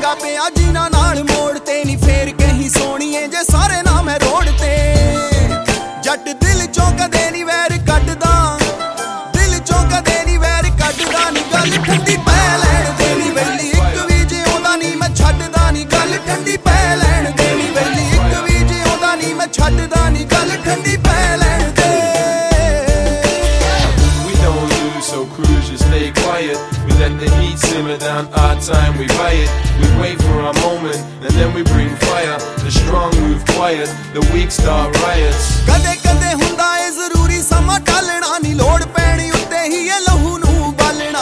ਲੱਗਾ ਪਿਆ ਜਿਨ੍ਹਾਂ ਨਾਲ ਮੋੜ ਤੇ ਨੀ ਫੇਰ ਕਹੀਂ ਸੋਣੀਏ ਜੇ ਸਾਰੇ ਨਾ ਮੈਂ ਰੋੜ ਤੇ ਜੱਟ ਦਿਲ ਚੋਂ ਕਦੇ ਨੀ ਵੈਰ ਕੱਢਦਾ ਦਿਲ ਚੋਂ ਕਦੇ ਨੀ ਵੈਰ ਕੱਢਦਾ ਨੀ ਗੱਲ ਠੰਡੀ ਪੈ ਲੈਣ ਦੇ ਨੀ ਵੈਲੀ ਇੱਕ ਵੀ ਜਿਉਂਦਾ ਨੀ ਮੈਂ ਛੱਡਦਾ ਨੀ ਗੱਲ ਠੰਡੀ ਪੈ ਲੈਣ ਦੇ ਨੀ ਵੈਲੀ ਇੱਕ ਵੀ ਜਿਉਂਦਾ ਨੀ ਮੈਂ ਛੱਡਦਾ ਨੀ ਗੱਲ ਠੰਡੀ ਪੈ ਲੈਣ ਦੇ So cruise, just stay quiet. We let the heat simmer down, our time we buy it. We wait for our moment, and then we bring fire. The strong move quiet, the weak start riots. ਕਦੇ ਕਦੇ ਹੁੰਦਾ ਏ ਜ਼ਰੂਰੀ ਸਮਾਂ ਟਾਲਣਾ ਨੀ ਲੋੜ ਪੈਣੀ ਉੱਤੇ ਹੀ ਇਹ ਲਹੂ ਨੂੰ ਬਾਲਣਾ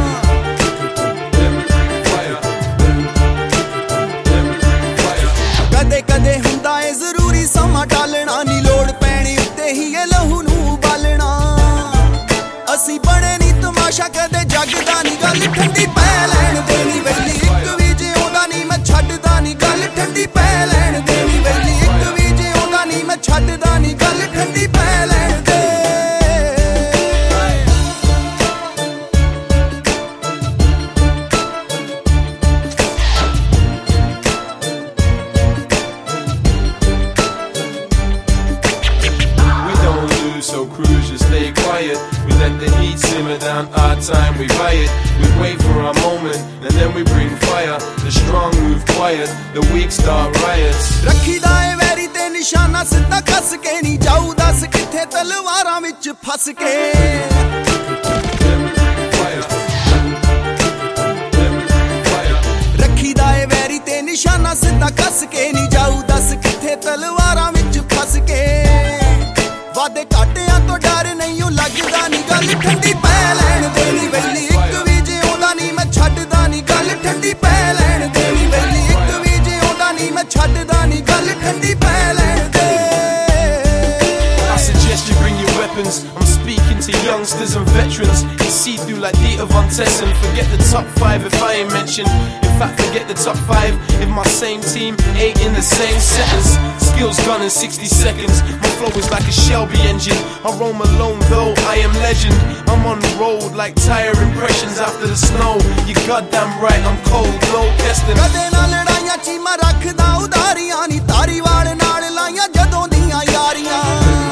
ਕਦੇ ਕਦੇ ਹੁੰਦਾ ਏ ਜ਼ਰੂਰੀ ਸਮਾਂ ਟਾਲਣਾ ਨੀ ਲੋੜ ਪੈਣੀ ਉੱਤੇ ਹੀ ਇਹ ਲਹੂ ਨੂੰ ਬਾਲਣਾ ਅਸੀਂ ਬਣੇ ਨੀ ਤਮਾਸ਼ਾ ਕਦੇ ਜੱਗਦਾ ਨੀ ਗੱਲ ਠੰਡੀ ਪੈ ਲੈਣ ਦੇ ਨੀ ਵੈਲੀ ਇੱਕ ਵੀ ਜਿਉਂਦਾ ਨੀ ਮੈਂ ਛੱਡਦਾ ਨੀ ਗੱਲ ਠੰਡੀ ਪੈ ਲੈਣ ਦੇ ਨੀ ਵੈਲੀ ਇੱਕ ਵੀ ਜਿਉਂਦਾ ਨੀ ਮੈਂ ਛੱਡਦਾ ਨੀ ਗੱਲ ਠੰਡੀ ਪੈ ਲੈਣ ਦੇ So cruise, just stay quiet. We let the heat simmer down, our time we buy it. We wait for our moment, and then we bring fire. The strong move quiet, the weak start riots. ਰੱਖੀਦਾ ਏ ਵੈਰੀ ਤੇ ਨਿਸ਼ਾਨਾ ਸਿੱਧਾ ਕੱਸ ਕੇ ਨਹੀਂ ਜਾਊ ਦੱਸ ਕਿੱਥੇ ਤਲਵਾਰਾਂ ਵਿੱਚ ਫਸ ਕੇ ਰੱਖੀਦਾ ਏ ਵੈਰੀ ਤੇ ਨਿਸ਼ਾਨਾ ਸਿੱਧਾ ਕੱਸ ਕੇ ਨਹੀਂ ਜਾਊ ਦੱਸ ਕਿੱਥੇ ਤਲਵਾਰਾਂ ਵਿੱਚ ਫਸ ਕੇ ਵਾਦੇ ਘਾਟਿਆਂ ਤੋਂ ਡਰ ਨਹੀਂ ਉਹ ਲੱਗਦਾ ਨੀ ਗੱਲ ਠੰਡੀ ਪੈ ਲੈਣ ਦੇ ਨੀ ਵੈਲੀ ਇੱਕ ਵੀ ਜਿਉਂਦਾ ਨੀ ਮੈਂ ਛੱਡਦਾ ਨੀ ਗੱਲ ਠੰਡੀ ਪੈ ਲੈਣ ਦੇ ਨੀ ਵੈਲੀ ਇੱਕ ਵੀ ਜਿਉਂਦਾ ਨੀ ਮੈਂ ਛੱਡਦਾ ਨੀ ਗੱਲ ਠੰਡੀ ਪੈ ਲੈਣ ਦੇ I suggest you bring your weapons. I'm speaking to youngsters and veterans. You see through like Dieter Von Tessen. Forget the top 5 if I ain't mentioned. In fact, forget the top 5 if my same team ain't in the same sentence. Skills gone in 60 seconds. My flow is like a Shelby engine. I roam alone though I am legend. I'm on the road like tire impressions after the snow. You goddamn right, I'm cold, no testing. ਕਦੇ ਨਾ ਲੜਾਈਆਂ ਚੀਮਾ ਰੱਖਦਾ ਉਦਾਰੀਆਂ ਨੀ ਧਾਰੀਵਾਲ ਨਾਲ ਲਾਈਆਂ ਜਦੋਂ ਦੀਆਂ ਯਾਰੀਆਂ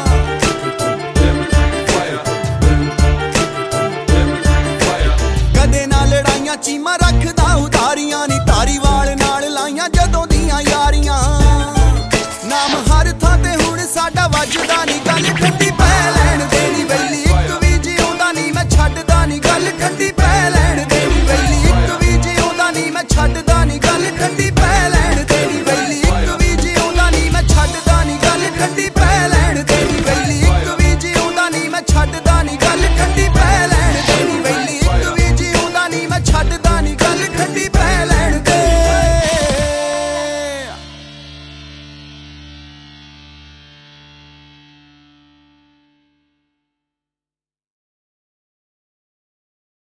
ਕਦੇ ਨਾ ਲੜਾਈਆਂ ਚੀਮਾ ਰੱਖਦਾ ਉਦਾਰੀਆਂ ਨੀ ਧਾਰੀਵਾਲ ਨਾਲ ਲਾਈਆਂ ਜਦੋਂ ਦੀਆਂ ਯਾਰੀਆਂ ਨਾਮ ਹਰ ਥਾਂ ਤੇ ਹੁਣ ਸਾਡਾ ਵੱਜਦਾ ਨੀ ਗੱਲ ਠੰਡੀ ਪੈ ਲੈਣ ਦੇ ਨੀ ਵੈਲੀ ਇੱਕ ਵੀ ਜਿਉਂਦਾ ਨੀ ਮੈਂ ਛੱਡਦਾ ਨੀ ਗੱਲ ਠੰਡੀ